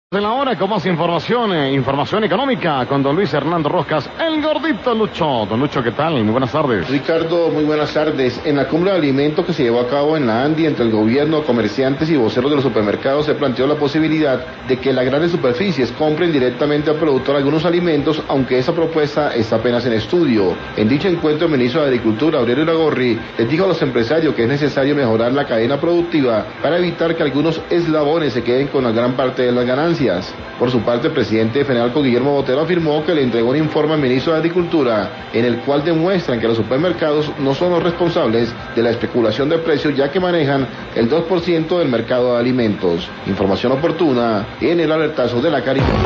De la hora con más información económica con don Luis Hernando Roscas, el gordito Lucho. Don Lucho, ¿qué tal? Muy buenas tardes. Ricardo, muy buenas tardes. En la cumbre de alimentos que se llevó a cabo en la ANDI entre el gobierno, comerciantes y voceros de los supermercados se planteó la posibilidad de que las grandes superficies compren directamente al productor algunos alimentos, aunque esa propuesta está apenas en estudio. En dicho encuentro, el ministro de Agricultura, Aurelio Iragorri, les dijo a los empresarios que es necesario mejorar la cadena productiva para evitar que algunos eslabones se queden con la gran parte de las ganancias. Por su parte, el presidente de FENALCO, Guillermo Botero, afirmó que le entregó un informe al ministro de Agricultura en el cual demuestran que los supermercados no son los responsables de la especulación de precios, ya que manejan el 2% del mercado de alimentos. Información oportuna en el alertazo de la Caribe.